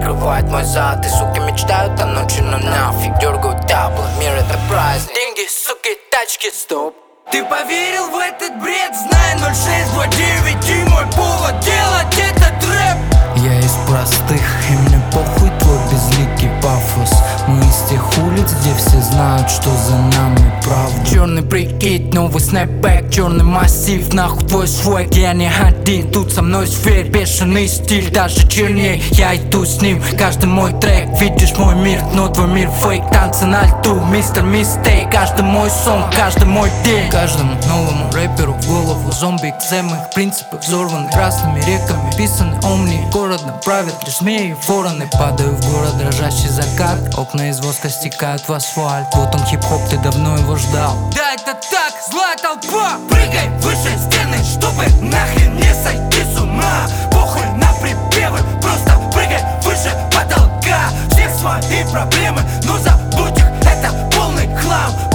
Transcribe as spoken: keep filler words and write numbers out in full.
накрывает мой зад. И суки мечтают о ночи, но нафиг дергают табло. Мир это праздник. Деньги, суки, тачки, стоп. Ты поверил в этот бред? Знай ноль шесть два девять и мой повод делать этот рэп. Я из простых, и мне похуй твой безликий пафос. Мы из тех улиц, где все знают, что за нами правда. Черный прикид, новый снэпбэк, черный массив, нахуй твой свэг. Я не один, тут со мной сфер, бешеный стиль, даже черней. Я иду с ним, каждый мой трек. Видишь мой мир, но твой мир фейк. Танцы на льду, мистер Мистейк. Каждый мой сон, каждый мой день. Каждому новому рэперу в голову зомби экзем. Их принципы взорваны красными реками, писаны омни. Городом правят лишь змеи и вороны. Падаю в город, дрожащий закат. Окна из воска стекают в асфальт. Вот он хип-хоп, ты давно его ждал. Да это так, злая толпа. Прыгай выше стены, чтобы нахрен не сойти с ума. Похуй на припевы, просто прыгай выше потолка. Все свои проблемы, но забудь их, это полный хлам.